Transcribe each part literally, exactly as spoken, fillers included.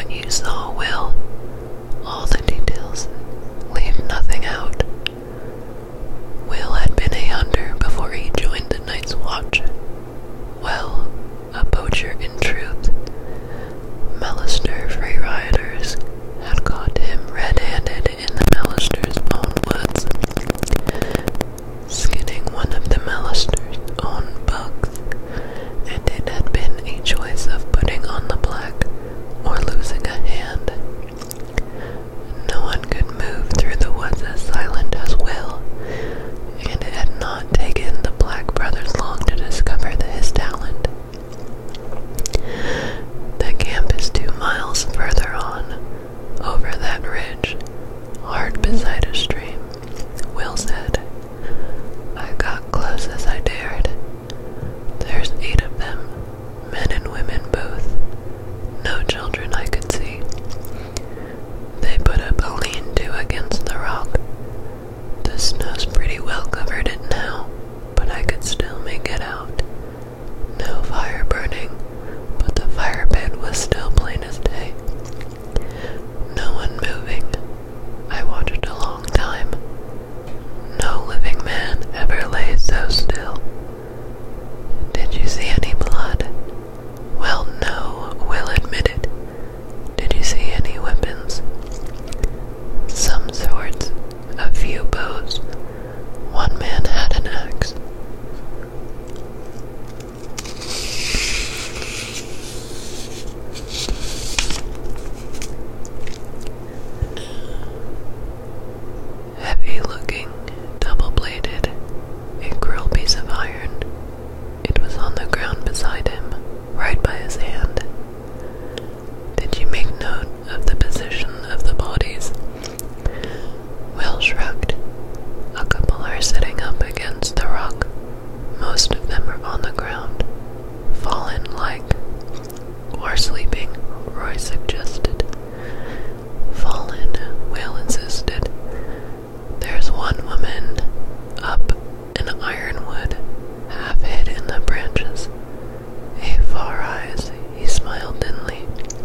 When you saw Will, all the details, leave nothing out. Will had been a hunter before he joined the Night's Watch. Well, a poacher in truth. Malister free riders had caught him red-handed in the Malister's own woods, skinning one of the Malister's own bugs, and it had been a choice of putting on the black or losing a hand. No one could move through the woods as silent as Will, and it had not taken the Black brothers long to discover his talent. The camp is two miles further on, over that ridge, hard beside a stream, Will said. I got close as I dared. There's eight of them, men and women both. No children I could see. They put up a lean-to against the rock. The snow's pretty well covered it now, but I could still make it out. No fire burning, but the fire pit was still plain as day. No one moving. I watched a long time. No living man ever lay so still. Did you see any blood? Well, no, Will admitted. Did you see any weapons? Some swords, a few bows. One man had an axe. Heavy-looking, double-bladed, a cruel piece of iron. It was on the ground beside him, right by his hand. Did you make note of the position of the bodies? Will shrugged. A couple are sitting up against the rock. Most of them are on the ground, fallen like, or sleeping, Roy suggested. Fallen, Will insisted. There's one woman up in ironwood, half hid in the branches. A far eyes, he smiled thinly.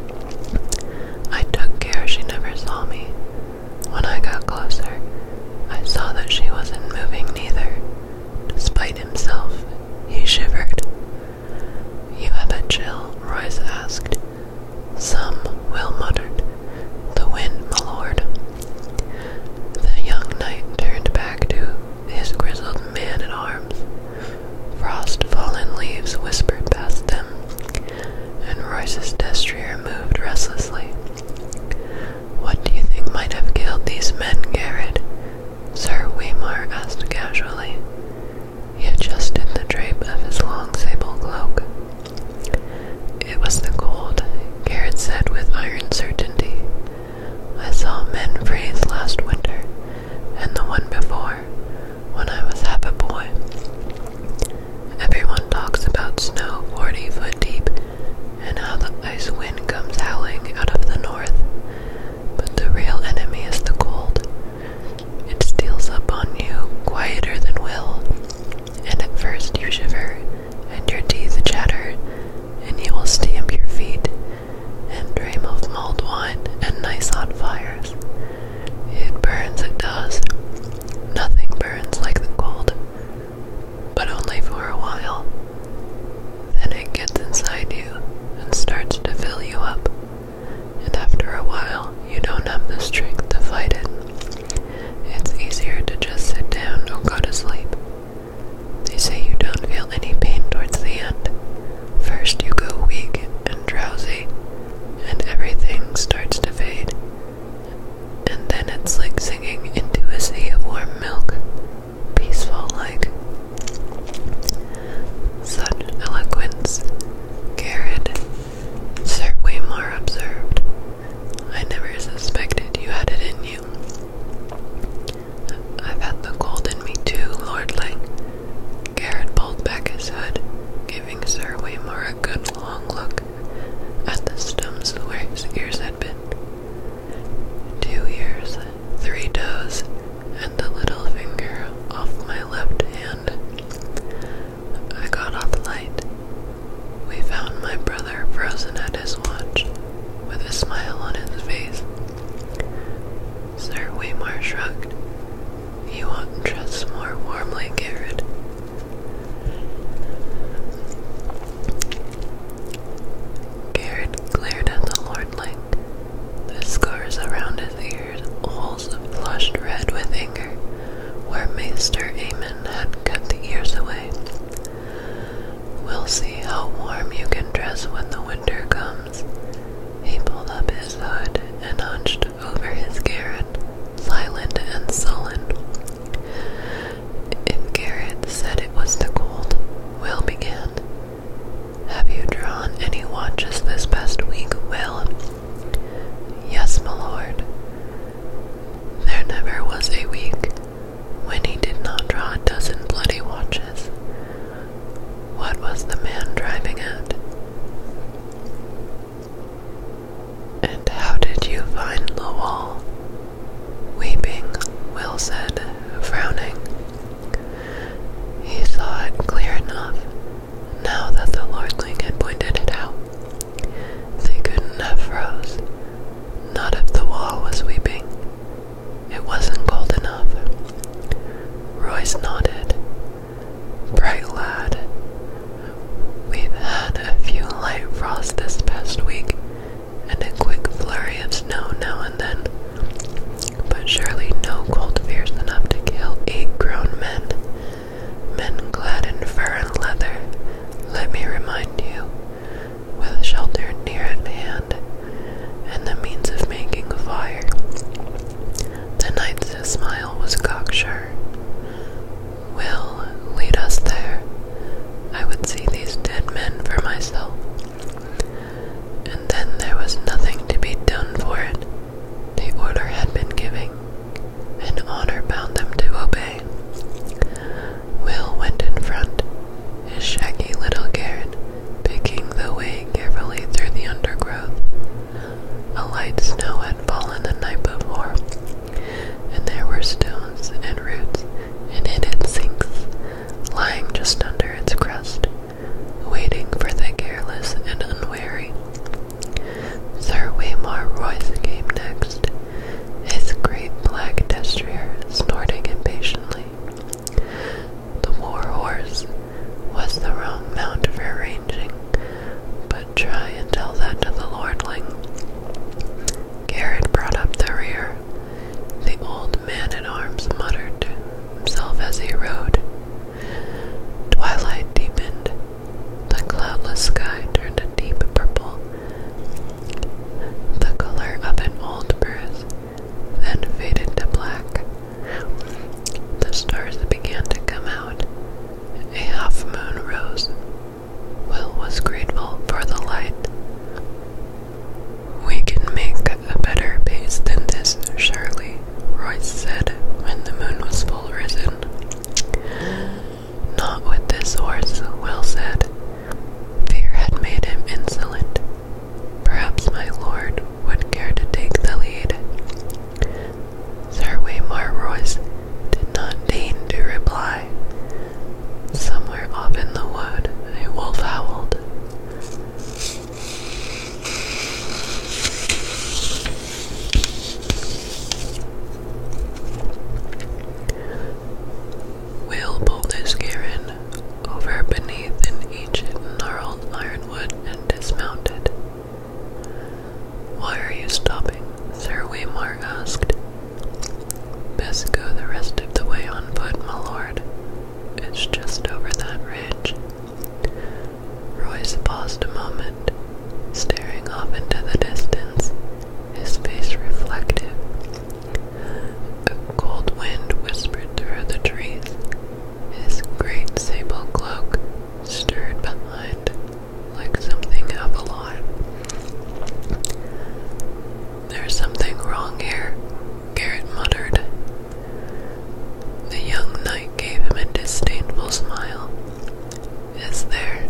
I took care she never saw me. When I got closer, I saw that she wasn't moving neither. Despite himself, he shivered. You have a chill, Royce asked. Some, Will muttered. The wind, my lord. The young knight turned back to his grizzled man-at-arms. Frost-fallen leaves whispered past them, and Royce's destrier moved restlessly. What do you think might have killed these men, Garrett? Sir Weimar asked casually. He adjusted the drape of his long sable cloak. It was the cold, Garrett said with iron certainty. I saw men freeze last winter, and the one before, when I was half a boy. Everyone talks about snow forty foot deep, and how the ice wind comes howling out of the north. But the real enemy is the cold. It steals up on you quieter than will, and at first you shiver, and your teeth chatter, and you will stamp your feet, and dream of mulled wine and nice hot fires. It burns, it does. Nothing burns like the cold, but only for a while. Then it gets inside you and starts to fill you up, and after a while you don't have the strength to fight it. It's easier to just sit down or go to sleep. They say you don't feel any pain towards the end. First you go weak and drowsy, and everything starts to fade. And then it's like singing into a sea of warm milk, peaceful like. Such eloquence, Garrett, Sir Weimar observed. I never suspected you had it in you. I've had the cold in me too, lordling. Garrett pulled back his hood, giving Sir Weimar a good long look at the stumps where his ears had been. Two ears, three toes, and the little finger off my left hand. I got off light. We found my brother frozen at his watch, with a smile shrugged. You ought to dress more warmly, Garrett. Garrett glared at the lordling. The scars around his ears, holes flushed red with anger, where Maester Aemon had cut the ears away. We'll see how warm you can dress when the winter comes. He pulled up his hood and hunched over his garret, silent and sullen. If Garrett said it was the cold, Will began. Have you drawn any watches this past week, Will? Yes, my lord. There never was a week when he did not draw a dozen bloody watches. What was the man driving at? And how did you find the wall? Weeping, Will said, frowning. He saw it clear enough, now that the lordling had pointed it out. They couldn't have froze, not if the wall was weeping. It wasn't cold enough. Royce nodded. Bright lad. We've had a few light frosts this past week, and a quick flurry of snow now and then, but surely no cold fierce enough to kill eight grown men, men clad in fur and leather, let me remind you, with shelter near at hand, and the means of making a fire. The knight's smile was cocksure. Will, lead us there. I would see these dead men for myself. And then there was nothing to be done for it. The order had been given, and honor bound them to obey. Will went in front, his shaggy little Garrett picking the way carefully through the undergrowth. A light snow had fallen the night before, and there were stones and roots and hidden sinks lying just under its crust, waiting for the careless and unwary. Sir Waymar Royce came next, his great black destrier snorting impatiently. The war horse was the wrong mount for ranging, but try and tell that to the lordling. Garrett brought up the rear. The old man-at-arms muttered to himself as he rode. Twilight deepened. The cloudless sky turned a deep purple, the color of an old bruise, then faded to black. The stars began to come out. A half moon rose. Will was grateful for the light. We can make a better pace than this, surely, Royce said when the moon was full risen. Not with this horse, Will said. Fear had made him insolent. Perhaps my lord would care to take the lead. Sir Waymar Royce did not deign to reply. Somewhere off in the wood, a wolf howled. Will pulled his Garen over beneath an ancient gnarled ironwood and dismounted. Why are you stopping? Sir Waymar asked. Best go the rest of the way on foot, my lord. It's just over that ridge. Royce paused a moment, staring off into the distance, his face reflective. A cold wind whispered through the trees. His great sable cloak stirred behind like something half alive. There's something wrong here, Garrett muttered. The young knight gave him a disdainful smile. Is there?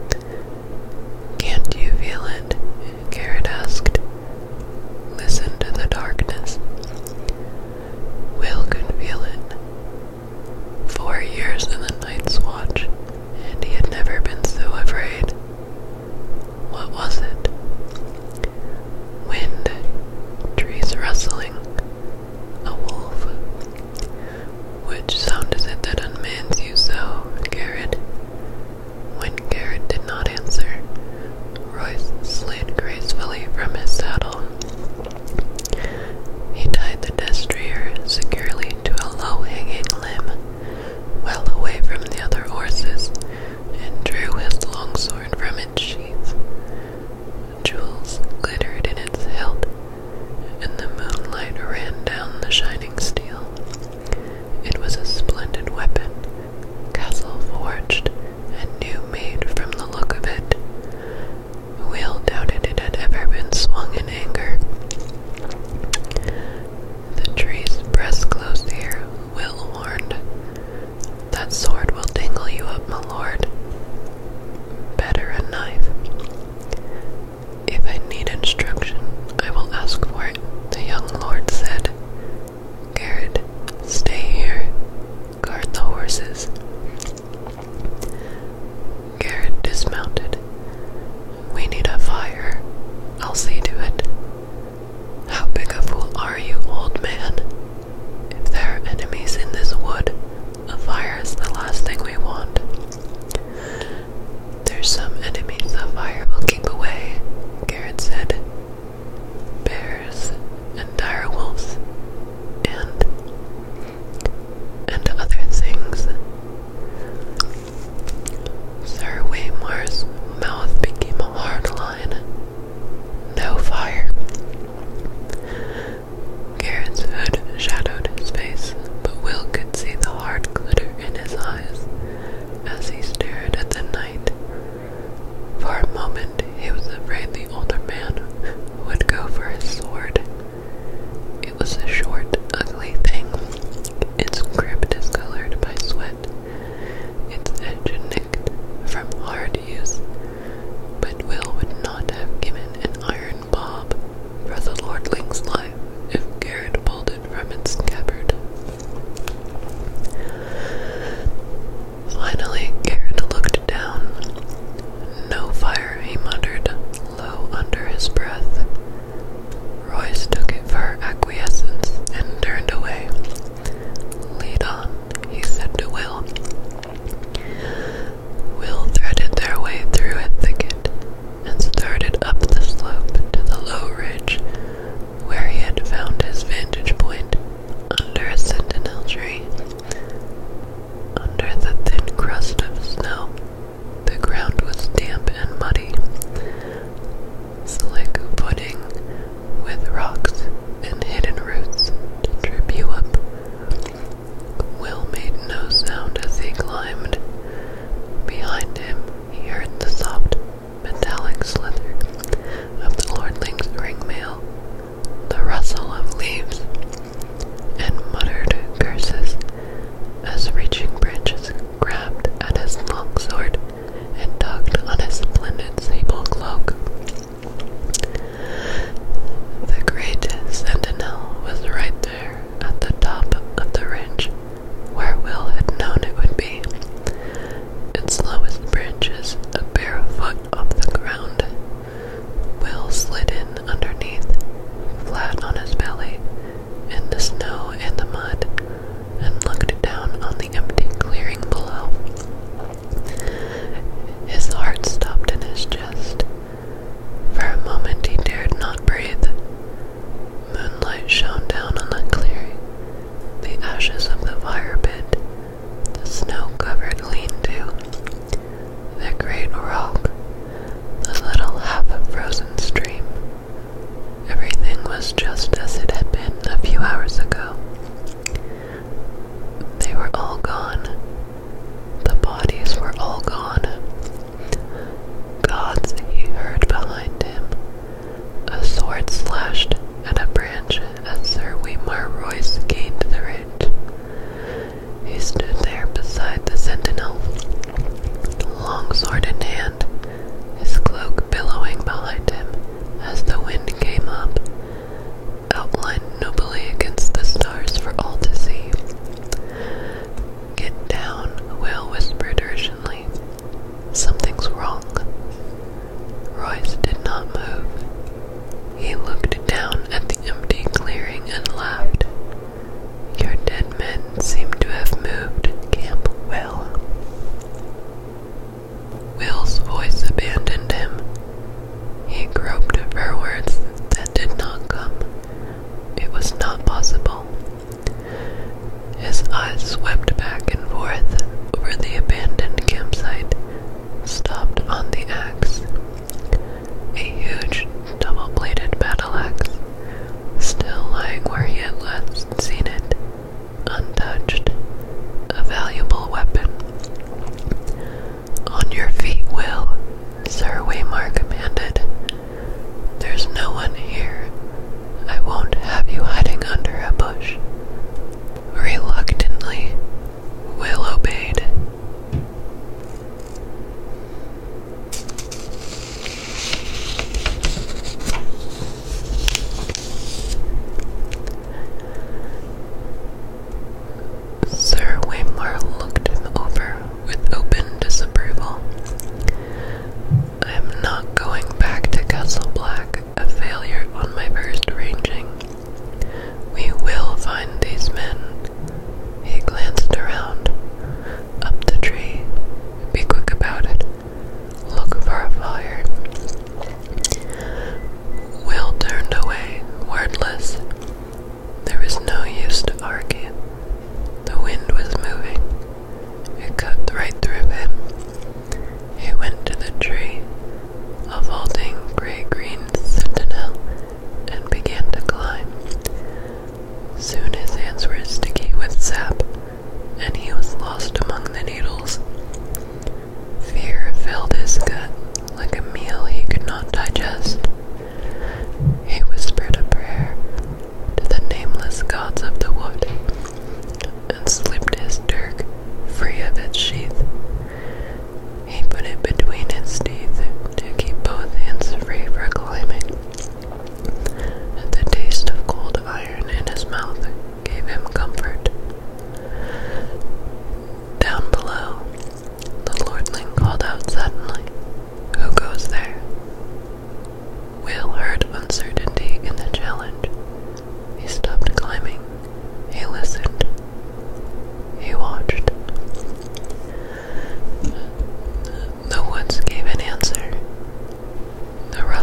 Can't you feel it? Garrett asked. Listen to the darkness. Will could feel it. Four years in the Night's Watch, and he had never been so afraid. What was it? Wind, trees rustling, a wolf see to it. How big a fool are you, old man? If there are enemies in this wood, a fire is the last thing we want. There's some enemies a fire will keep away, Garrett said. Bears and dire wolves and and other things. Sir Waymore's mouth became a hard line. No fire. Garrett's hood shadowed his face, but Will could see the hard glitter in his eyes as he stared at the night. For a moment, he was afraid the older man would go for his sword. It was a short, ugly thing, its grip discolored by sweat, its edge nicked from hard use, but Will would not have given an iron bob for the lordling's life if Garrett pulled it from its scabbard. Finally, Garrett looked down. No fire, he muttered, low under his breath. Royce took it for acquiescence and turned away. Lead on, he said to Will. Will threaded their way through a thicket and started up the slope to the low ridge where he had found his vantage point under a sentinel tree. Under the thin crust of snow, the ground was damp and muddy, slick footing with rocks and hidden roots to trip you up. Will made no sound as he climbed. Behind him, he heard the soft, metallic slither of the lordling's ringmail, the rustle of leaves, and muttered curses as reaching branches grabbed at his long sword and tugged on his splendid sable cloak. The great sentinel was right there at the top of the ridge, where Will had known it would be, its lowest branches a bare foot off the ground. Will slid in underneath, flat on his belly, in the snow and the mud, and looked down on the empty clearing below. His heart stopped in his chest. For a moment he dared not breathe. Moonlight shone down on the clearing, the ashes of the fire pit, the snow-covered lean-to, the great rock, the little half-frozen stream. Everything was just as it had been a few hours ago. They were all gone. The bodies were all gone. Gods, he heard behind him. A sword slashed at a branch as Sir Waymar Royce gained the ridge. He stood there beside the sentinel, long sword in hand, his cloak billowing behind him as the wind came up, outlined nobly against the stars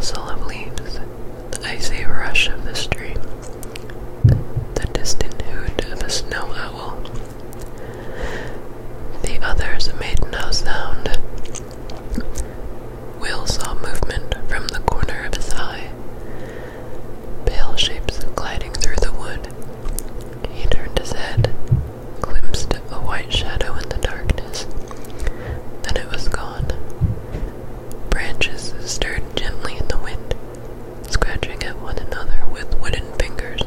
rustle of leaves, the icy rush of the stream, the distant hoot of a snow owl. The others made no sound. Will saw movement from the corner of his eye, pale shapes gliding through the wood. He turned his head, glimpsed a white shadow in the darkness, then it was gone. Branches stirred gently in the wind, scratching at one another with wooden fingers.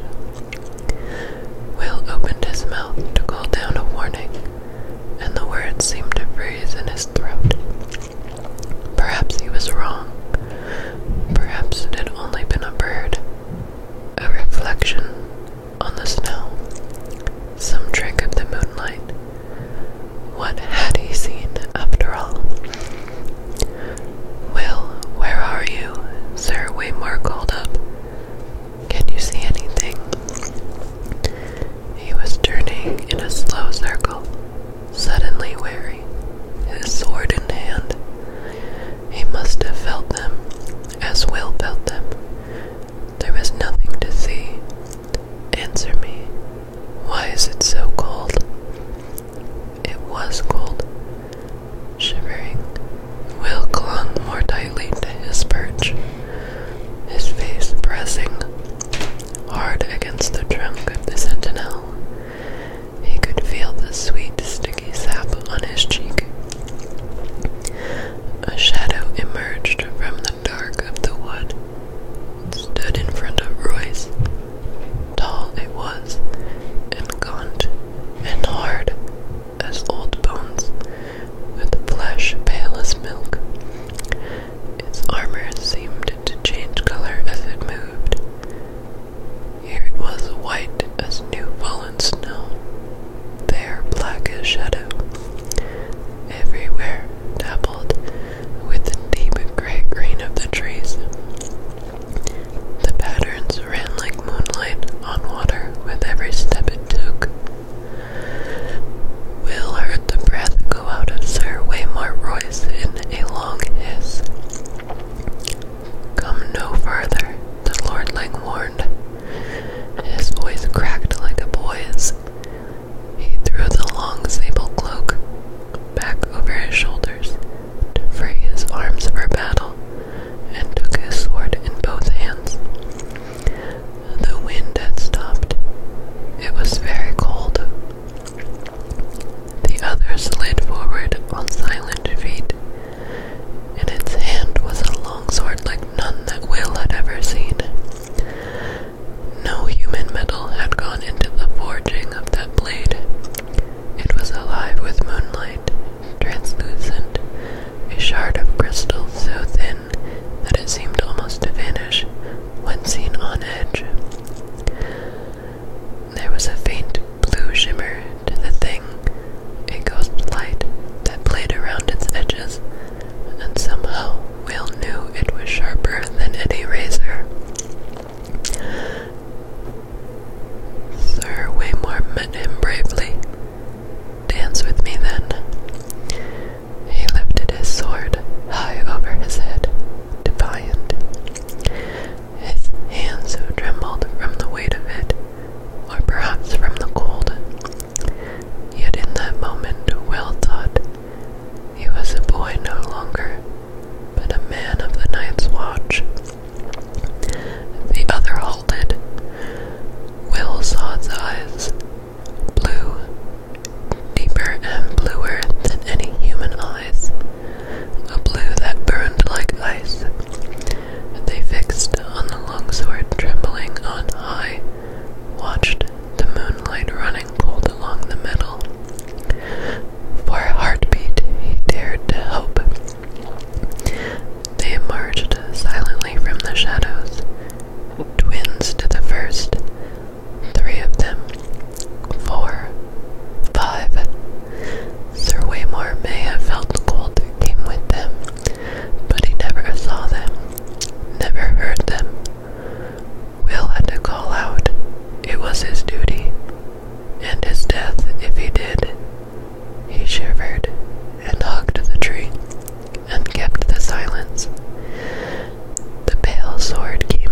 Will opened his mouth to call down a warning, and the words seemed to freeze in his throat. Perhaps he was wrong.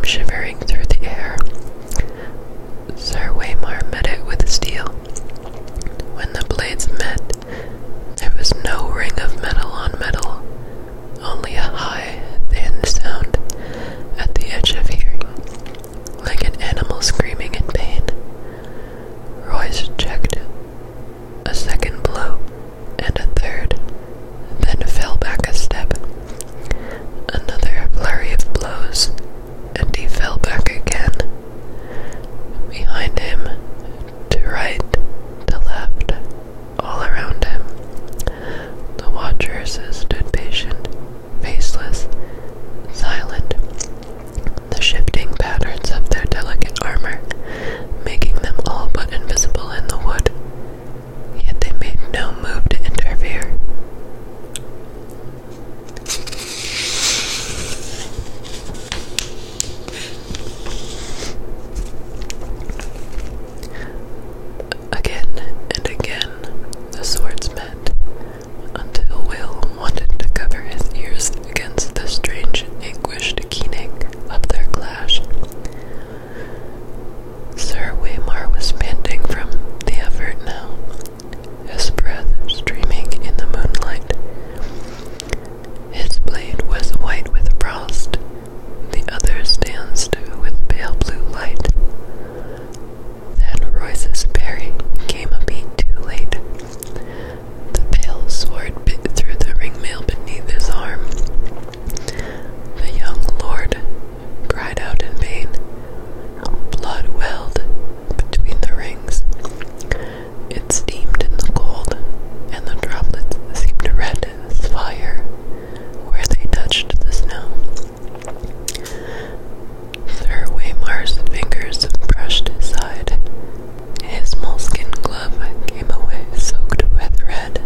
shivering through the air. Sir Waymar met it with steel. When the blades met, there was no ring of metal on metal, only a high, thin sound at the edge of hearing, like an animal screaming in pain. Royce checked a second blow, and a third, then fell back a step. Another flurry of blows, and he fell back again. Behind him, to right, to left, all around him, the watchers stood patient, faceless, silent, the shifting patterns of their delicate armor making them all but invisible in the wood. Yet they made no move to interfere. Again and again the swords met, until Will wanted to cover his ears against the strange, anguished keening of their clash. Sir Waymar was panting from the effort now, his breath streaming in the moonlight. His blade was white with frost, the other's danced with pale blue light. Then Royce's parry came a beat too late. The pale sword bit through the ringmail beneath his arm. The young lord cried out in pain. Blood welled between the rings. It steamed in the cold, and the droplets seemed red as fire where they touched the snow. Sir Waymar's fingers brushed his side. His moleskin glove came away soaked with red.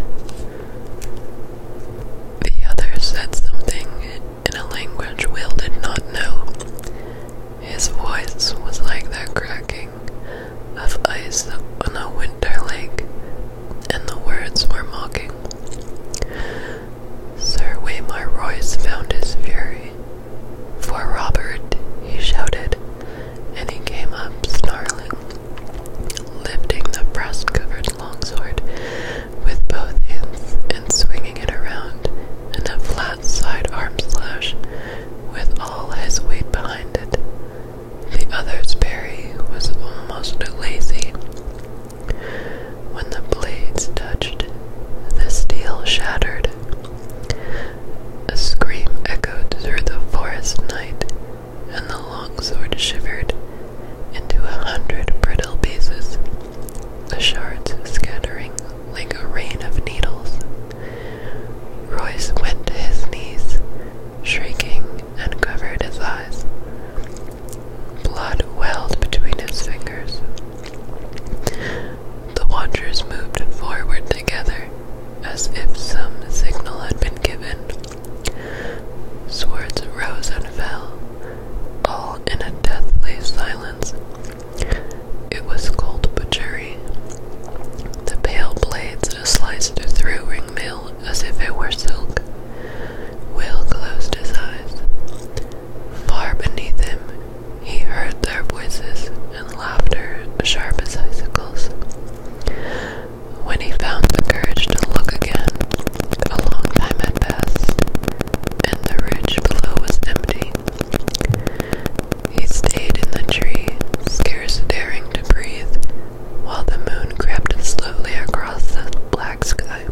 The other said something in a language Will did not know. His voice was like the cracking of ice on a winter lake, and the words were mocking. Sir Waymar Royce found his fury. For Robert, he shouted, and he came up snarling, lifting the frost-covered longsword with both hands and swinging it around in a flat side arm slash with all his weight behind it. The other's parry was almost lazy. When the blades touched, the steel shattered. A scream echoed through the forest night, and the longsword shivered into a hundred brittle pieces, the shards scattering like a rain of needles. Royce went to his knees, shrieking, and covered his eyes. Blood welled between his fingers. The watchers moved forward together, as if some signal had been given. Swords rose and fell, all in a deathly silence. It was cold butchery. The pale blades sliced through ringmail as if it were silk. Will closed his eyes. Far beneath him, he heard their voices and laughter sharp as icicles. When he found the courage to look again, a long time had passed, and the ridge below was empty. He stayed in the tree, scarce daring to breathe, while the moon crept slowly across the black sky.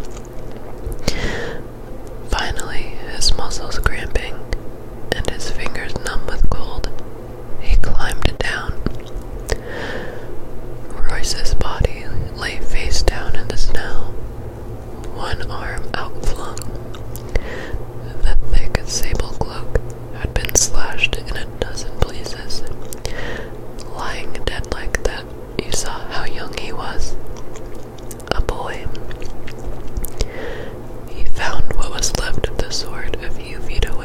Finally, his muscles cramping, and his fingers numb with cold, he climbed down. Royce's body lay face down in the snow, one arm outflung. The thick sable cloak had been slashed in a dozen places. Lying dead like that, you saw how young he was. A boy. He found what was left of the sword a few feet away.